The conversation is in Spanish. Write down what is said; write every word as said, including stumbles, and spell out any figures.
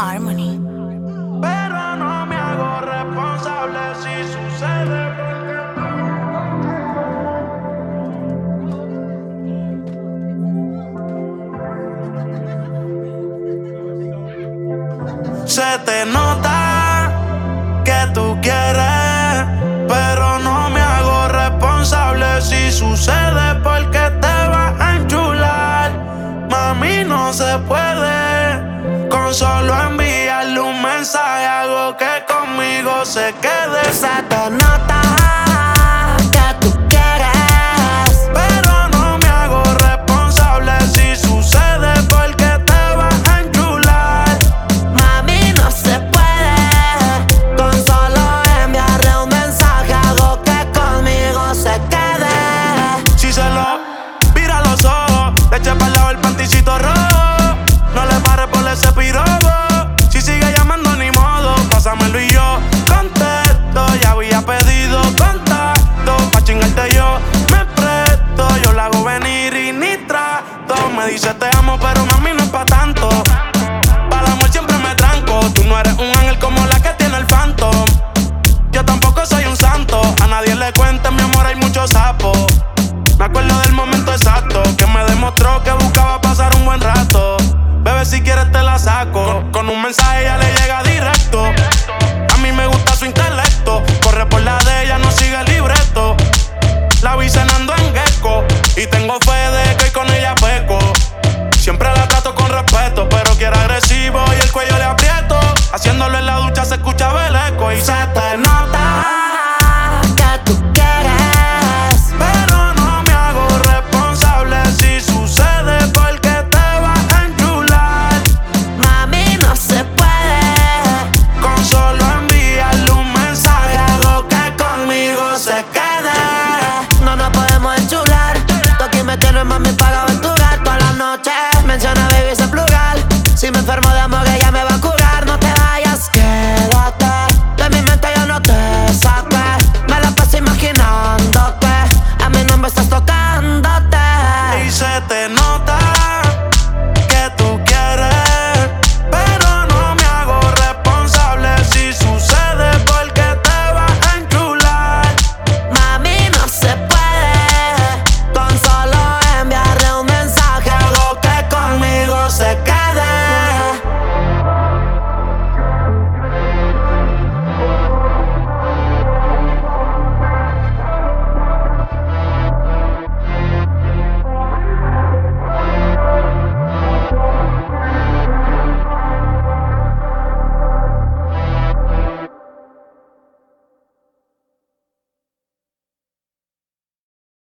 Harmony. Pero no me hago responsable si sucede porque... Se te nota que tú quieres, pero no me hago responsable si sucede porque te vas a enchular. Mami, no se puede con solo enviarle un mensaje, hago que conmigo se quede. Se te nota que tú quieres, pero no me hago responsable si sucede porque te vas a enchular. mami, no se puede con solo enviarle un mensaje, hago que conmigo se quede. Si se lo vira los ojos, le eché para el lado el panticito rojo, no le pares por ese pirobo. Si sigue llamando ni modo, pásamelo y yo contesto. Ya había pedido contacto, pa' chingarte yo me presto. Yo la hago venir y ni trato. Me dice te amo pero mami no es pa' tanto. Para el amor siempre me tranco. Tú no eres un ángel como la que tiene el Phantom. Yo tampoco soy un santo, a nadie le cuente mi amor hay muchos sapos. Me acuerdo del momento exacto que me demostró que buscaba pasar un buen rato. Bebé, si quieres te la saco. Con, con un mensaje ya le llega directo. A mí me gusta su intelecto. Corre por la de ella, no sigue el libreto. La vi cenando en Gecko y tengo fe de que hoy con ella peco. Siempre la trato con respeto, pero quiere agresivo y el cuello le aprieto. Haciéndolo en la ducha se escuchaba el eco y se te nota que tú quieres, pero no me hago responsable si sucede porque te vas a enchular. mami, no se puede Con solo enviarle un mensaje hago que conmigo se quede. no nos podemos enchular. Tú aquí me tienes, mami, para aventurar toda la noche. Menciona baby sin plural. Si me enfermo de amor ella me va a curar. No te vayas, quédate. De mi mente yo no te saqué. Me la paso imaginándote. A mí no me estás tocándote. Y se te nota que tú quieres, pero no me hago responsable si sucede porque te vas a enchular. Mami, no se puede con solo enviarle un mensaje, Hago que conmigo se quede.